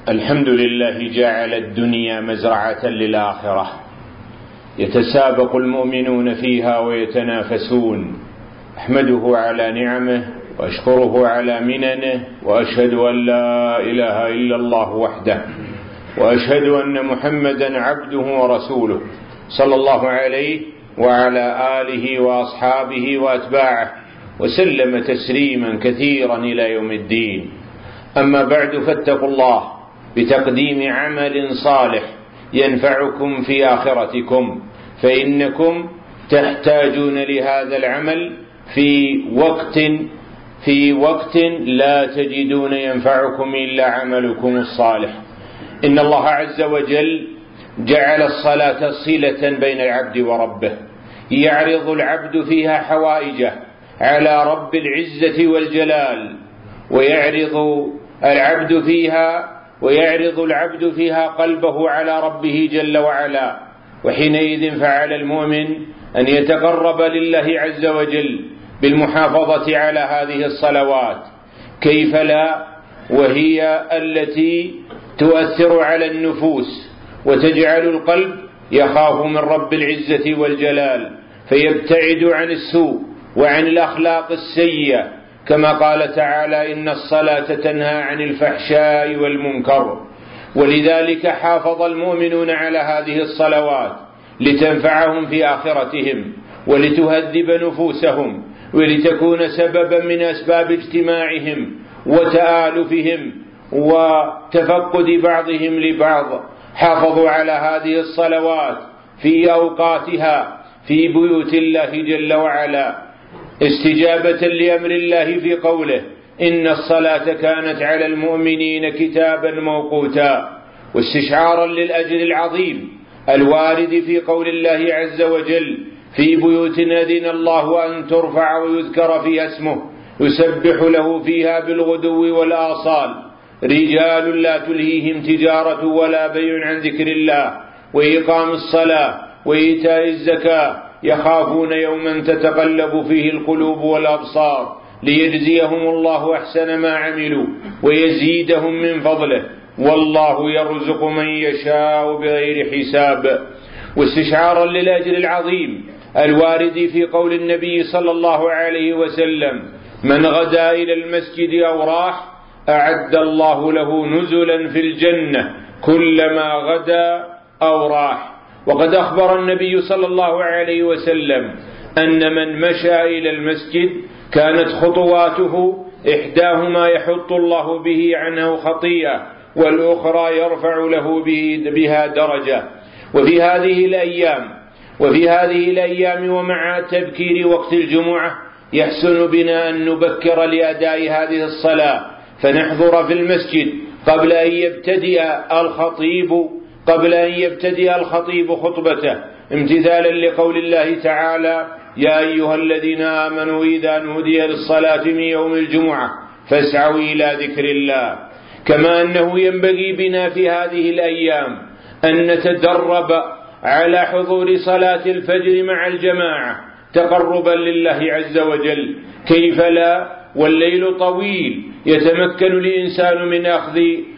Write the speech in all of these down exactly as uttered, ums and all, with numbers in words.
الحمد لله جعل الدنيا مزرعة للآخرة يتسابق المؤمنون فيها ويتنافسون. أحمده على نعمه وأشكره على مننه، وأشهد أن لا إله إلا الله وحده، وأشهد أن محمدا عبده ورسوله صلى الله عليه وعلى آله وأصحابه وأتباعه وسلم تسليما كثيرا إلى يوم الدين. أما بعد، فاتقوا الله بتقديم عمل صالح ينفعكم في آخرتكم، فإنكم تحتاجون لهذا العمل في وقت في وقت لا تجدون ينفعكم إلا عملكم الصالح. إن الله عز وجل جعل الصلاة صلة بين العبد وربه، يعرض العبد فيها حوائجه على رب العزة والجلال، ويعرض العبد فيها ويعرض العبد فيها قلبه على ربه جل وعلا. وحينئذ فعلى المؤمن أن يتقرب لله عز وجل بالمحافظة على هذه الصلوات، كيف لا وهي التي تؤثر على النفوس وتجعل القلب يخاف من رب العزة والجلال، فيبتعد عن السوء وعن الأخلاق السيئة، كما قال تعالى: إن الصلاة تنهى عن الفحشاء والمنكر. ولذلك حافظ المؤمنون على هذه الصلوات لتنفعهم في آخرتهم، ولتهذب نفوسهم، ولتكون سببا من أسباب اجتماعهم وتآلفهم وتفقد بعضهم لبعض. حافظوا على هذه الصلوات في أوقاتها في بيوت الله جل وعلا، استجابة لأمر الله في قوله: إن الصلاة كانت على المؤمنين كتابا موقوتا، واستشعارا للأجر العظيم الوارد في قول الله عز وجل: في بيوت أذن الله أن ترفع ويذكر فيها اسمه يسبح له فيها بالغدو والآصال رجال لا تلهيهم تجارة ولا بيع عن ذكر الله وإقام الصلاة وإيتاء الزكاة يخافون يوما تتقلب فيه القلوب والأبصار ليجزيهم الله أحسن ما عملوا ويزيدهم من فضله والله يرزق من يشاء بغير حساب. واستشعارا للأجر العظيم الوارد في قول النبي صلى الله عليه وسلم: من غدا إلى المسجد أو راح أعد الله له نزلا في الجنة كلما غدا أو راح. وقد أخبر النبي صلى الله عليه وسلم أن من مشى إلى المسجد كانت خطواته إحداهما يحط الله به عنه خطيئة، والأخرى يرفع له بها درجة. وفي هذه الأيام وفي هذه الأيام ومع تبكير وقت الجمعة يحسن بنا أن نبكر لأداء هذه الصلاة، فنحضر في المسجد قبل أن يبتدئ الخطيب قبل أن يبتدئ الخطيب خطبته، امتثالا لقول الله تعالى: يا أيها الذين آمنوا إذا نودي للصلاة من يوم الجمعة فاسعوا إلى ذكر الله. كما أنه ينبغي بنا في هذه الأيام أن نتدرب على حضور صلاة الفجر مع الجماعة تقربا لله عز وجل، كيف لا والليل طويل، يتمكن الإنسان من أخذ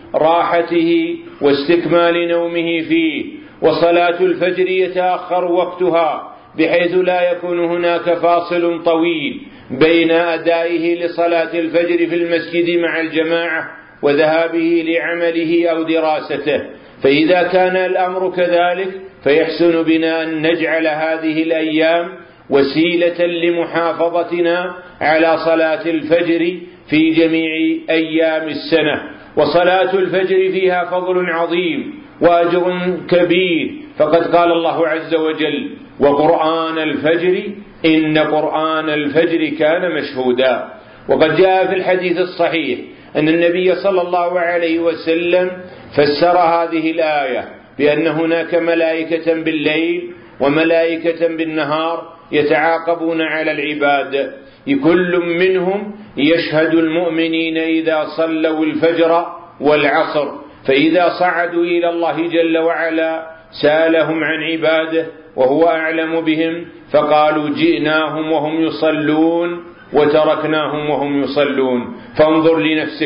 راحته واستكمال نومه فيه، وصلاة الفجر يتأخر وقتها بحيث لا يكون هناك فاصل طويل بين أدائه لصلاة الفجر في المسجد مع الجماعة وذهابه لعمله أو دراسته. فإذا كان الأمر كذلك فيحسن بنا أن نجعل هذه الأيام وسيلة لمحافظتنا على صلاة الفجر في جميع أيام السنة. وصلاة الفجر فيها فضل عظيم وأجر كبير، فقد قال الله عز وجل: وقرآن الفجر إن قرآن الفجر كان مشهودا. وقد جاء في الحديث الصحيح أن النبي صلى الله عليه وسلم فسر هذه الآية بأن هناك ملائكة بالليل وملائكة بالنهار يتعاقبون على العباد، كل منهم يشهد المؤمنين إذا صلوا الفجر والعصر، فإذا صعدوا إلى الله جل وعلا سألهم عن عباده وهو أعلم بهم، فقالوا: جئناهم وهم يصلون وتركناهم وهم يصلون، فانظر لنفسك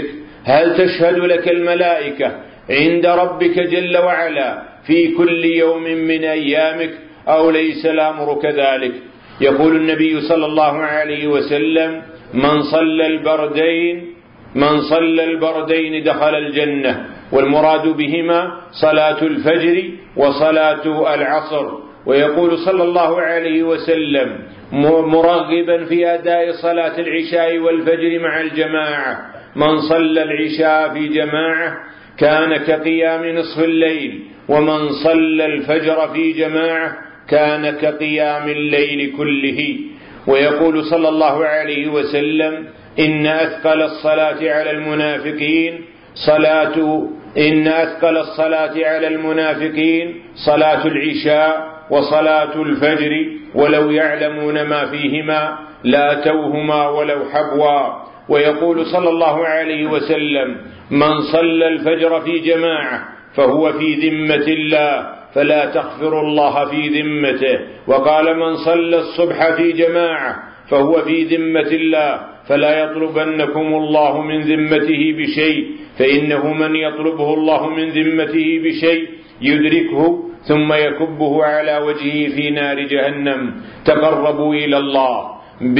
هل تشهد لك الملائكة عند ربك جل وعلا في كل يوم من أيامك أو ليس الأمر كذلك؟ يقول النبي صلى الله عليه وسلم: من صلى البردين من صلى البردين دخل الجنة، والمراد بهما صلاة الفجر وصلاة العصر. ويقول صلى الله عليه وسلم مرغبا في أداء صلاة العشاء والفجر مع الجماعة: من صلى العشاء في جماعة كان كقيام نصف الليل، ومن صلى الفجر في جماعة كان كقيام الليل كله. ويقول صلى الله عليه وسلم: إن أثقل الصلاة على المنافقين صلاة إن أثقل الصلاة على المنافقين صلاة العشاء وصلاة الفجر، ولو يعلمون ما فيهما لاتوهما ولو حبوا. ويقول صلى الله عليه وسلم: من صلى الفجر في جماعة فهو في ذمة الله فلا تغفر الله في ذمته. وقال: من صلى الصبح في جماعة فهو في ذمة الله فلا يطلبنكم الله من ذمته بشيء، فإنه من يطلبه الله من ذمته بشيء يدركه ثم يكبه على وجهه في نار جهنم. تقربوا إلى الله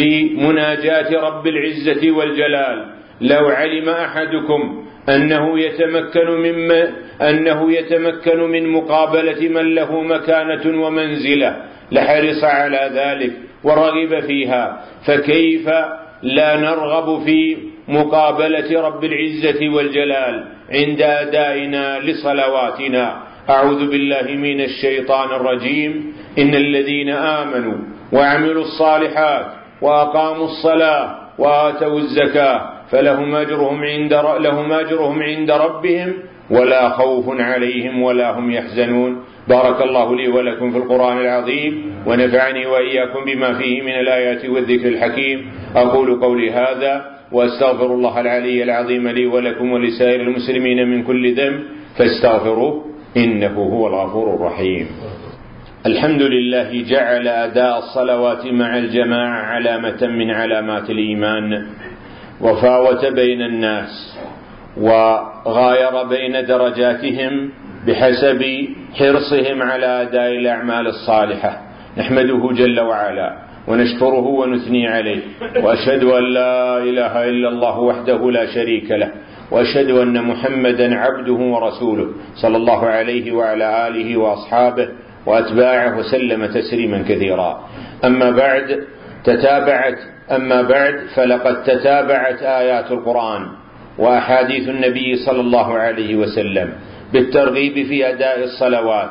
بمناجاة رب العزة والجلال. لو علم أحدكم أنه يتمكن من أنه يتمكن من مقابلة من له مكانة ومنزلة لحرص على ذلك ورغب فيها، فكيف لا نرغب في مقابلة رب العزة والجلال عند أدائنا لصلواتنا؟ أعوذ بالله من الشيطان الرجيم. إن الذين آمنوا وعملوا الصالحات وأقاموا الصلاة وآتوا الزكاة فلهم أجرهم عند لهم أجرهم عند ربهم ولا خوف عليهم ولا هم يحزنون. بارك الله لي ولكم في القرآن العظيم، ونفعني وإياكم بما فيه من الآيات والذكر الحكيم. أقول قولي هذا وأستغفر الله العلي العظيم لي ولكم ولسائر المسلمين من كل ذنب فاستغفروه إنه هو الغفور الرحيم. الحمد لله جعل أداء الصلوات مع الجماعة علامة من علامات الإيمان، وفاوت بين الناس وغاير بين درجاتهم بحسب حرصهم على أداء الأعمال الصالحة. نحمده جل وعلا ونشكره ونثني عليه، وأشهد أن لا إله إلا الله وحده لا شريك له، وأشهد أن محمدا عبده ورسوله صلى الله عليه وعلى آله وأصحابه وأتباعه وسلم تسليما كثيرا. أما بعد تتابعت أما بعد فلقد تتابعت آيات القرآن وأحاديث النبي صلى الله عليه وسلم بالترغيب في أداء الصلوات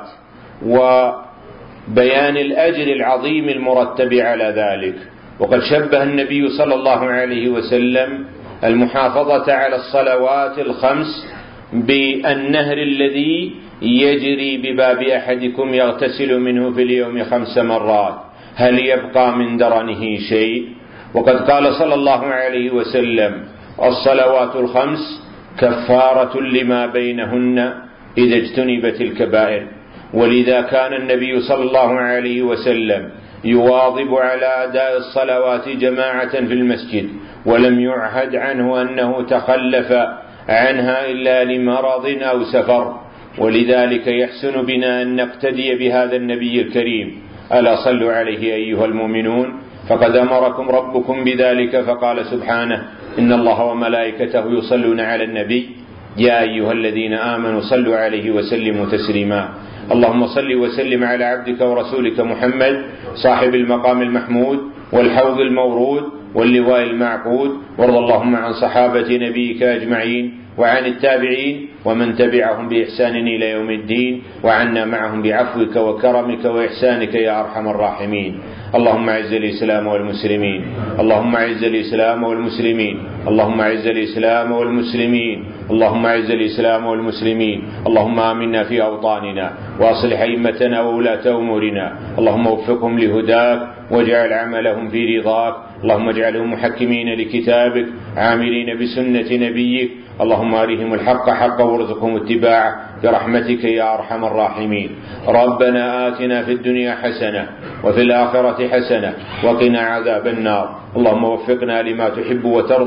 وبيان الأجر العظيم المرتب على ذلك. وقد شبه النبي صلى الله عليه وسلم المحافظة على الصلوات الخمس بالنهر الذي يجري بباب أحدكم يغتسل منه في اليوم خمس مرات، هل يبقى من درنه شيء؟ وقد قال صلى الله عليه وسلم: الصلوات الخمس كفارة لما بينهن إذا اجتنبت الكبائر. ولذا كان النبي صلى الله عليه وسلم يواظب على أداء الصلوات جماعة في المسجد، ولم يعهد عنه أنه تخلف عنها إلا لمرض أو سفر. ولذلك يحسن بنا أن نقتدي بهذا النبي الكريم. ألا صلوا عليه أيها المؤمنون، فقد أمركم ربكم بذلك فقال سبحانه: إن الله وملائكته يصلون على النبي يا أيها الذين آمنوا صلوا عليه وسلموا تسليما. اللهم صل وسلم على عبدك ورسولك محمد صاحب المقام المحمود والحوض المورود واللواء المعقود، وارض اللهم عن صحابة نبيك أجمعين وعن التابعين ومن تبعهم بإحسان إلى يوم الدين، وعنا معهم بعفوك وكرمك وإحسانك يا أرحم الراحمين. اللهم أعز الإسلام والمسلمين اللهم أعز الإسلام والمسلمين اللهم أعز الإسلام والمسلمين اللهم أعز الإسلام والمسلمين اللهم آمنا في أوطاننا وأصلح أئمتنا وولاة أمورنا، اللهم وفقهم لهداك واجعل عملهم في رضاك، اللهم اجعلهم محكمين لكتابك عاملين بسنة نبيك، اللهم أرهم الحق حقا وارزقهم اتباعه برحمتك يا أرحم الراحمين. ربنا آتنا في الدنيا حسنة وفي الآخرة حسنة وقنا عذاب النار. اللهم وفقنا لما تحب وترضى،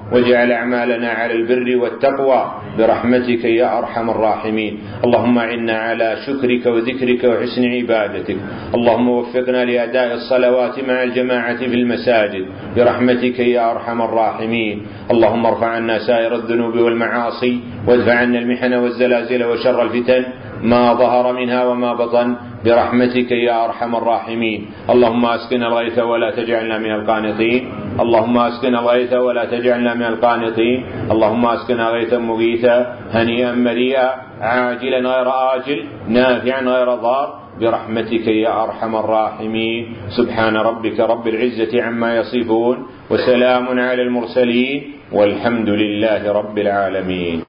واجعل أعمالنا على البر والتقوى برحمتك يا أرحم الراحمين. اللهم أعنا على شكرك وذكرك وحسن عبادتك. اللهم وفقنا لأداء الصلوات مع الجماعة في المساجد برحمتك يا أرحم الراحمين. اللهم ارفع عنا سائر الذنوب والمعاصي، وادفع عنا المحن والزلازل وشر الفتن ما ظهر منها وما بطن برحمتك يا أرحم الراحمين. اللهم أسقنا الغيث ولا تجعلنا من القانطين. اللهم أسقنا الغيث ولا تجعلنا من القانطين. اللهم أسقنا غيثا مغيثا هنيئا مريئا عاجلا غير آجل نافعا غير ضار برحمتك يا أرحم الراحمين. سبحان ربك رب العزة عما يصفون، وسلام على المرسلين، والحمد لله رب العالمين.